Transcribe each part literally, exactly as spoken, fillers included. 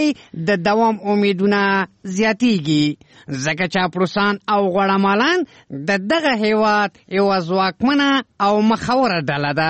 کې د دوام امیدونه زیاتیږي، ځکه چاپلوسان او غوړمالان د دغه هیواد یوه ځواکمنه او مخوره ډله ده.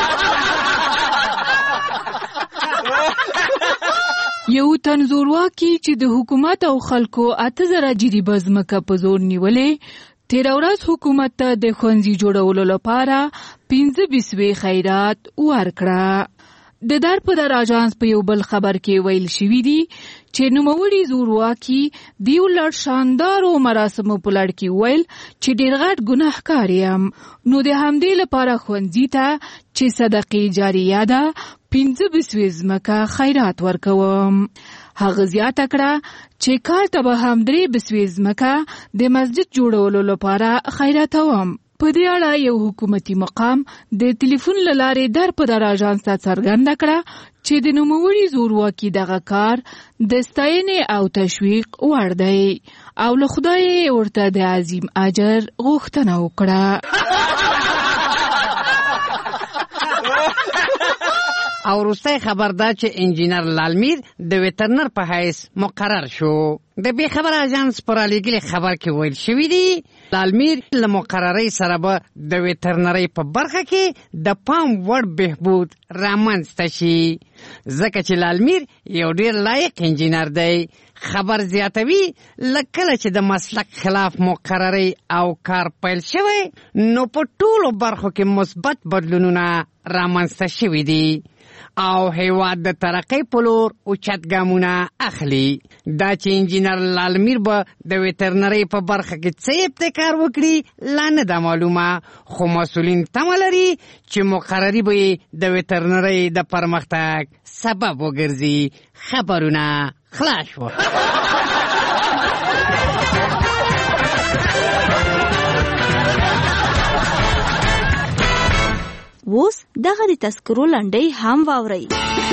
یو تنزورواکي چې د حکومت او خلکو اته زره جریبه ځمکه په زور نیولې، تېره ورځ حکومت ته د ښوونځي جوړولو لپاره پنځه بسوې خیرات ورکړه. د در په در اژانس په یو بل خبر کې ویل شوي دي چې نوموړي زورواکي د یو لړ شاندارو مراسمو په لړ کې ویل چې ډېر غټ ګناهکار یم، نو د همدې لپاره ښوونځي ته چې صدقې جاریه ده پنځه بسوې ځمکه خیرات ورکوم. هغه زیاته کړه چې کال ته به هم درې بسوې ځمکه د مسجد جوړولو لپاره خیراتوم. په دې اړه یو حکومتي مقام د ټلیفون له لارې در په در اژانس ته څرګنده کړه چې د نوموړي زورواکي دغه کار د ستاینې او تشویق وړ دی او له خدای ورته د عظیم اجر غوښتنه وکړه. او وروستی خبر دا چې انجینر لالمیر د ویترنر په حیث مقرر شو. د بې خبر اژانس په رالیږلي خبر کې ویل شوي دي لالمیر له مقررۍ سره به د ویترنرۍ په برخه کې د پام وړ بهبود رامنځته شي، ځکه چې لالمیر یو ډېر لایق انجینر دی. خبر زیاتوي لکه کله چې د مسلک خلاف مقررۍ او کار پیل شوی، نو په ټولو برخو کې مثبت بدلونونه رامنځته شوي دي او هیواد د ترقۍ په لور اوچت ګامونه اخلي. دا چې انجینر لالمیر به د ویترنرۍ په برخه کې څه ابتکار وکړي لا نه ده معلومه، خو مسؤلین تمه لري چې مقرري به یې د ویترنرۍ د پرمختګ سبب وګرځي. خبرونه خلاص شو. اوس دغه د تذکرو لنډۍ هم واورئ.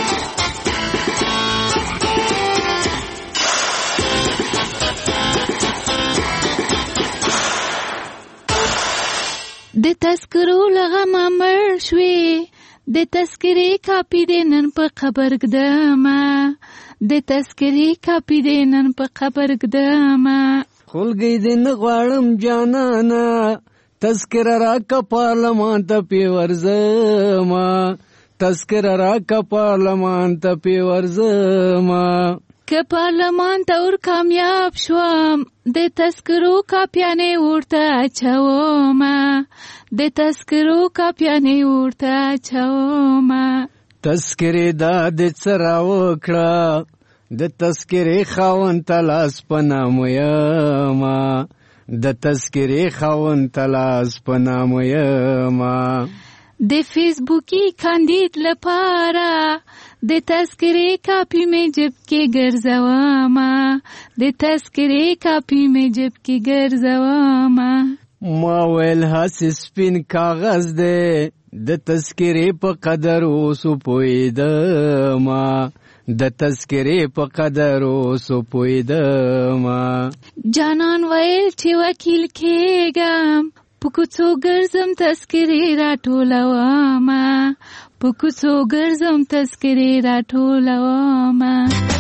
د تذکرو لغمه مړ شوې، د تذکرې کاپي دې نن په قبر ږدمه، د تذکرې کاپي دې نن په قبر ږدمه. خلګۍ دې نه غواړم جانانه، تذکره راکه پارلمان ته پی ورځمه، تذکره راکه پارلمان ته پی ورځمه. که پارلمان ته ور کامیاب شوم، د تذکرو کاپیانې ورته اچومه، د تذکرو کاپیانې ورته اچومه. تذکرې دا د څه راوکړه، د تذکرې خاوند ته لاس په نامه یمه، د تذکرې خاوند ته لاس په نامه یمه. د فیسبوکي کاندید لپاره د تذکرې کاپي مې جب کې ګرځومه، د تذکرې کاپي مې جب کې ګرځومه. ما ویل هسې سپین کاغذ دی، د تذکرې په قدر اوسو پوهېدمه، د تذکرې په قدر اوسو پوهېدمه. جانان ویل چې وکیل کېږم، په کوڅو ګرځم تذکرې راټولومه، په کوڅو ګرځم تذکرې راټولومه.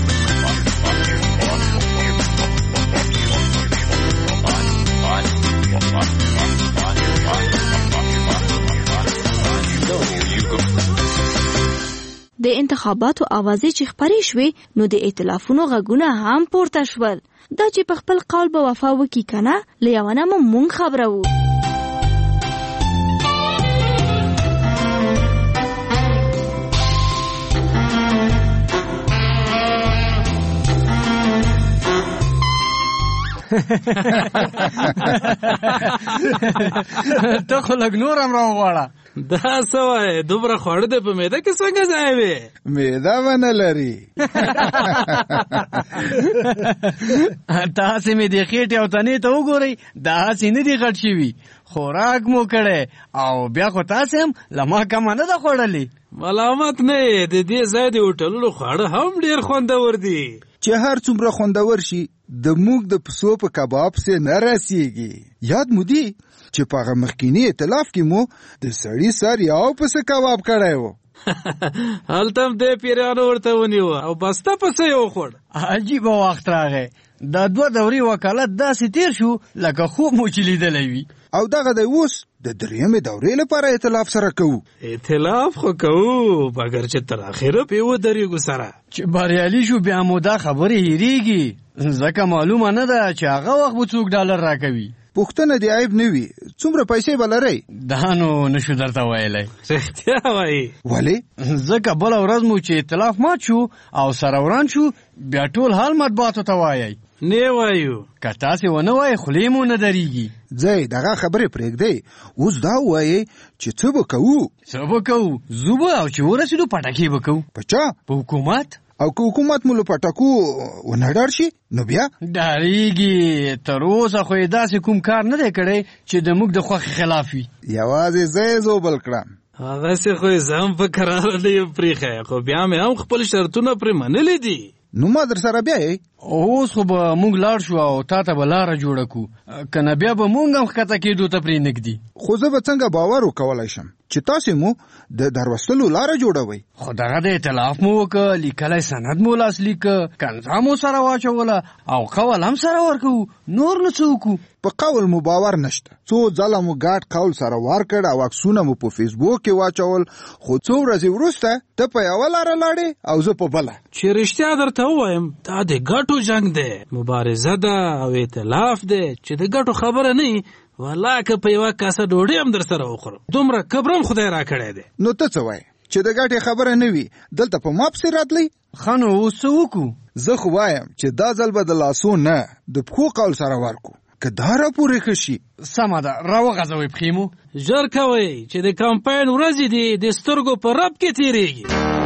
د انتخاباتو اوازې چې خپرې شوې، نو د ائتلافونو غږونه هم پورته شول. دا چې په خپل قول به وفا وکړي که نه، له یوه نه مو مونږ خبره وو. ته خو لږ نور هم راوغواړه. دا څه وایې، دومره خواړه دی په معده کې څنګه ځای وې؟ معده به نه لري. تاسې مې د خېټې او تنې ته وګورئ، داسې نه دي غټ شوي. خوراک مو کړی او بیا خو تاسې هم له ما کمه نه ده خوړلې. ملامت نه یې، د دې ځای د هوټلونو خواړه هم ډېر خوندور دي. چې هر څومره خوندور شي، د موږ د پسو په کباب سه نه رسیږي. یاد مو دی چې په هغه مخکینی ائتلاف کې مو د سړي سر یو پسه کباب کړی و. هلته هم دې پیرانو ورته ونیو او بسته پسې یې وخوړ. عجیبه وخت راغی. دا دوه دورې وکالت داسې تیر شو لکه خوب مو چې لیدلی وي. او دغه دی اوس د درېیمې دورې لپاره ائتلاف سره کوو. ائتلاف خو کوو مګر چې تر اخره پې ودرېږو سره. چې بریالي شو بیا مو دا خبرې هېرېږي، ځکه معلومه نه ده چې هغه وخت به څوک ډالر راکوي. پوښتنه دې عیب نه وي، څومره پیسې به لرئ؟ دا نو نشو درته ویلی. رښتیا وایي. ولې؟ ځکه بله ورځ مو چې ائتلاف مات شو او سره وران شو، بیا ټول حال مطبوعاتو ته وایئ. نه وایو. که تاسې ونه وایئ خولې مو نه درېږي. ځئ دغه خبرې پرېږدئ، اوس دا ووایئ چې څه به کوو. څه به کوو؟ ځو به او چې ورسېدو پټکې به کوو. په چا؟ په حکومت. او که حکومت مو له پټکو ونه ډار شي نو بیا؟ ډارېږي، تر اوسه خو یې داسې کوم کار نه دی کړی چې د موږ د خوښې خلاف وي. یوازې زه یې زوبل کړم. هغسې خو یې زه هم په کراره نه یم پرېښی، خو بیا مې هم خپل شرطونه پرې منلي دي. نو ما در سره بیایې؟ اوس خو به موږ لاړ شو او تا ته به لاره جوړه کړو، که نه بیا به موږ هم ښکته کېدو ته پرې نږدي. خو زه به څنګه باور وکولی شم چې تاسې مو د دروستلو لاره جوړوئ؟ خو دغه د ائتلاف مو وکړه، لیکلی سند مو لاسلیکه، کنځا مو سره واچوله او قول هم سره ورکوو، نور نو څه وکړو؟ په قول مو باور نشته. څو ځله مو ګډ قول سره ورکړ او عکسونه مو په فیسبوک کې واچول، خو څو ورځې وروسته ته په یوه لاره لاړې او زه په بله. چې رښتیا درته ووایم دا د ګټو جنګ دی، مبارزه ده او ائتلاف دی چې د ګټو خبره نه وي. والله که په یوه کاسه ډوډۍ هم در سره وخورم، دومره کبرم خدای را کړی دی. نو ته څه وایې چې د ګټې خبره نه وي دلته په ما پسې راتلی؟ ښه نو اوس څه وکړو؟ زه خو وایم چې دا ځل به د لاسو نه د پښو قول سره ورکو، که دا را پورې ښه شي. سمه ده، راوغځوئ پښې مو. ژر کوئ چې د کمپاین ورځې دي د سترګو په رب کې تېرېږي.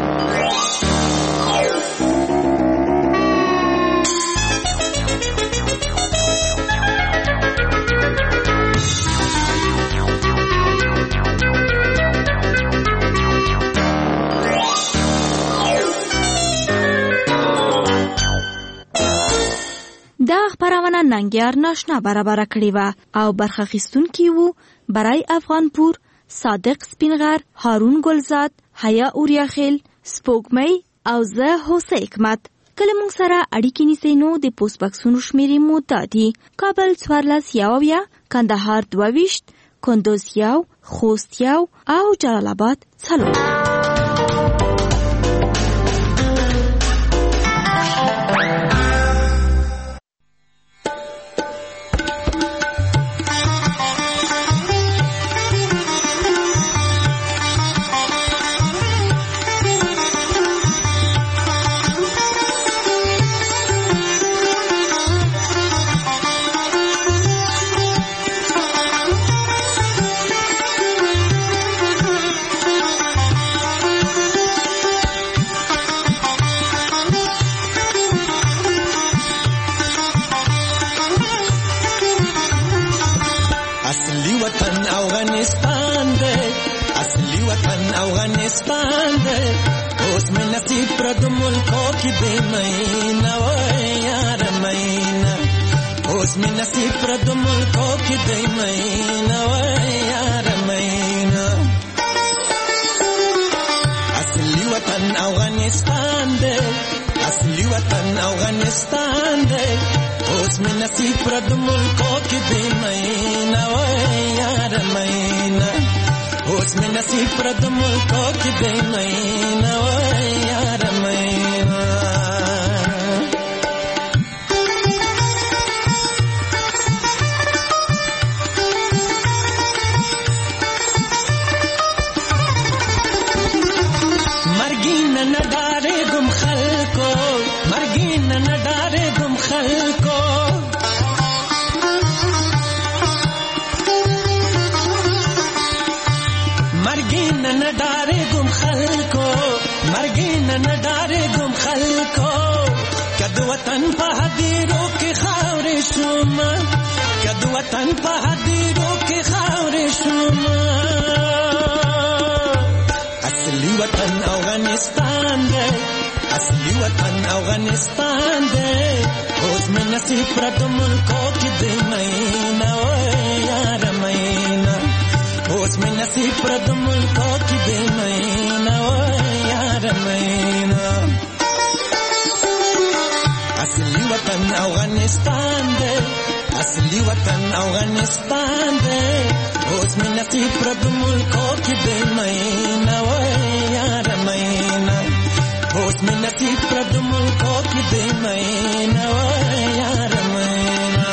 دا خبرونه ننګیار ناشنا برابر کړې وه او برخه اخیستونکي وو برای افغانپور، صادق سپینغر، هارون ګلزاد، حیا اوریاخیل، سپوږمۍ او زه هوسه حکمت. کله موږ سره اړیکې نیسئ نو د پوسټ بکسونو شمېرې مو دا دي: کابل څوارلس یو اویا، کندهار دوه ویشت، کندوز یو، خوست یو او جلال آباد څلور. افغانستان دے اوس میں نصیب پرد ملکوں کی دے مہینہ او یار مہینہ اوس میں نصیب پرد ملکوں کی دے مہینہ یار مینا اصلی وطن افغانستان دے اصلی وطن افغانستان دے اوس می نصیب پر د ملکو کې دے مینا و یار مینا اوس می نصیب پر د ملکو کې دے مینا و یار مینا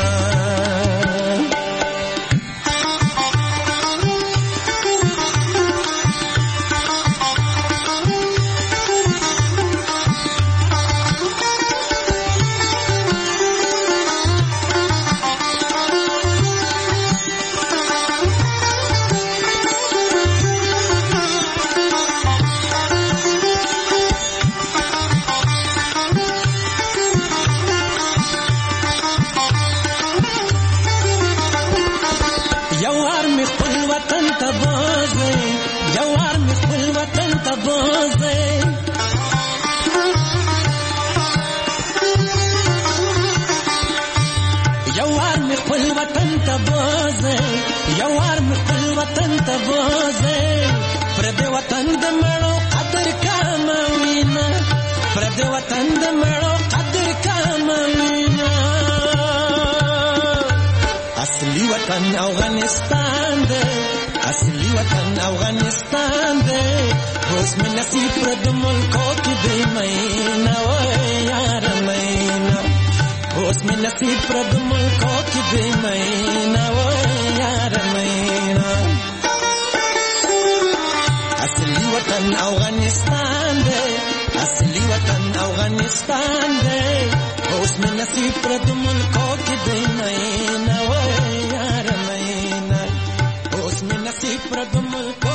افغانستان دے اصلی وطن افغانستان دے اوس می نصیب پر د ملکو کې دے مینا و یار مینا اوس می نصیب پر د ملکو کې دے مینا و یار مینا اصلی وطن افغانستان دے اصلی وطن افغانستان دے اوس می نصیب پر د ملکو کې دے مینا و یار مینا اوس می نصیب پر د ملکو